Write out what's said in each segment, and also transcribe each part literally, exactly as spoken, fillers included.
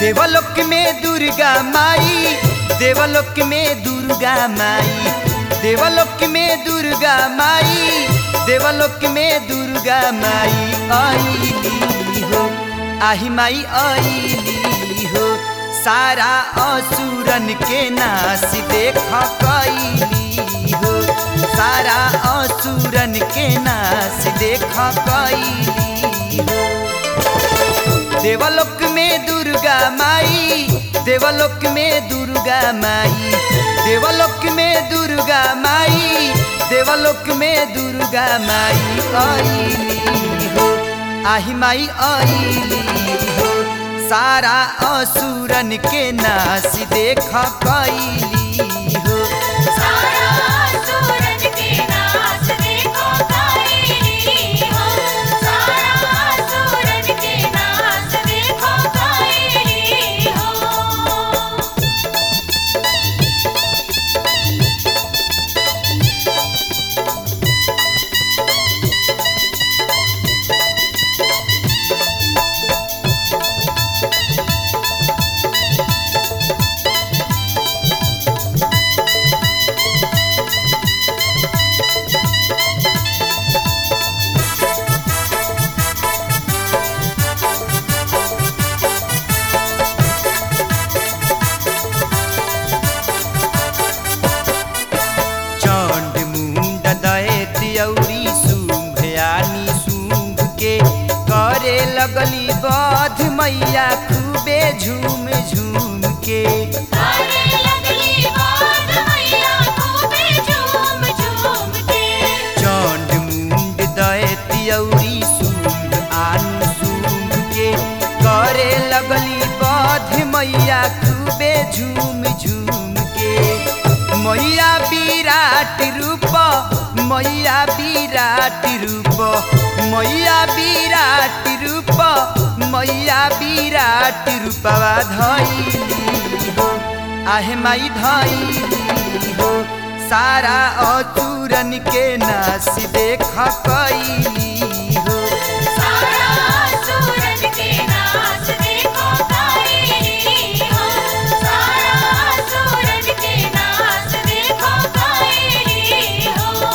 देवलोक में दुर्गा माई, देवलोक में दुर्गा माई, देवलोक में दुर्गा माई, देवलोक में दुर्गा माई आईली हो, आही माई आईली हो। सारा असुरन के नाश देख कईली हो, सारा असुरन के नाश देख कईली हो। देवलोक में दुर्गा माई, देवलोक में दुर्गा माई, देवलोक में दुर्गा माई, देवलोक में दुर्गा माई आईली हो, आही माई आईली हो। सारा असुरन के नाश देख कईली हो, सारा असुरन के नाश देख कईली हो, सारा असुरन के नाश देख कईली हो। चंड मुंड दैत औरी शुंभ यानी शुंभ के करे लगली बध मैया खूबे झूम झूम के। करे लगली बात मैया खूबे झूम झूम के। चंड मुंड दैत औरी शुंभ आनी शुंभ के करे लगली बध मैया खूबे झूम झूम के। मैया विराट रूप, मैया विराट रूप, मैया विराट रूप, मैया विराट रूपवा धइली हो, आहे माई धइली हो। सारा असुरन के नाश देख कईली हो, सारा असुरन के नाश देख कईली हो, सारा असुरन के नाश देख कईली हो।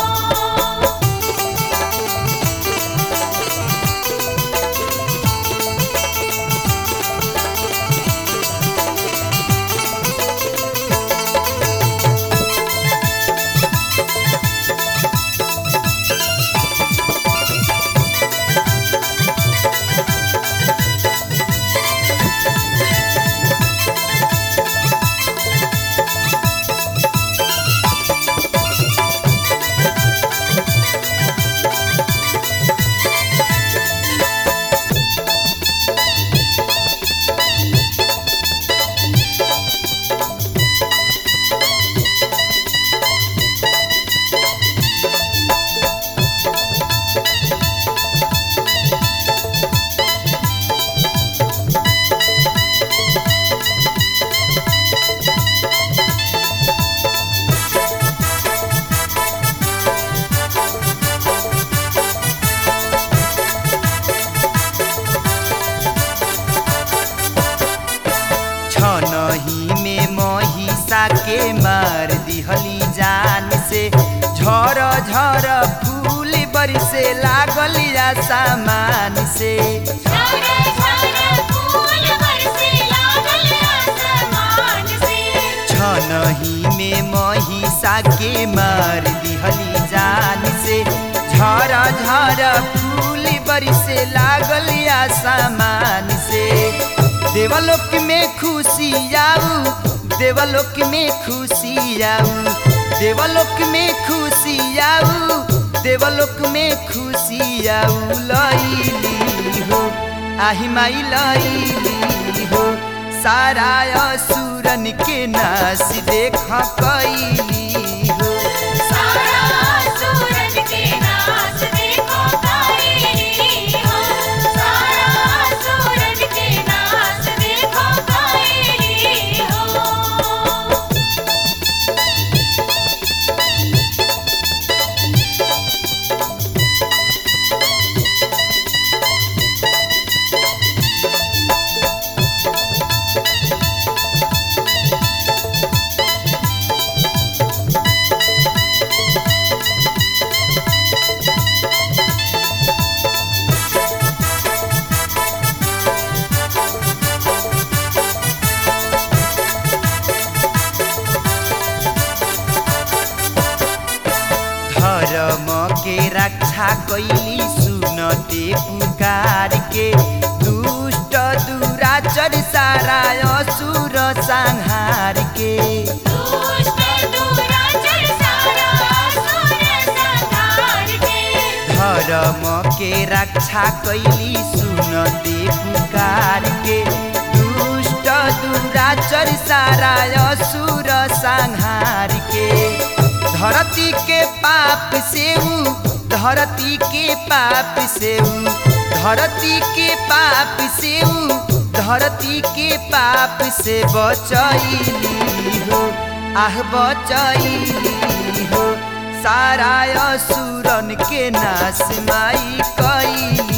छनही में महिषा के मार दिहली जान से, झर झर फूल बरसे लागल आसमान से। झर झर फूल बरसे लागल आसमान से। छनही में महिषा के मार दिहली जान से, झर झर फूल बरसे लागल आसमान से। देवलोक में खुशी आऊ, देवलोक में खुशी आऊ, देवलोक में खुशी आऊ, देवलोक में खुशी आऊ लईली हो, आही माई लईली हो। सारा असुरन के नाश देख कईली हो, सारा असुरन के नाश देख कईली हो, सारा असुरन के नाश देख कईली हो। कैली सुनते पुकार के दुष्ट दुराचर सारा असुर संहार के दुष्ट दुराचर सारा असुर संहार के धर्म के रक्षा कैली सुनते पुकार के दुष्ट दुराचर सारा असुर संहार के धरती के पाप से ऊ धरती के पाप से ऊ धरती के पाप से ऊ धरती के पाप से बचैली हो आह बचैली हो सारा असुरन के नाश माई कैली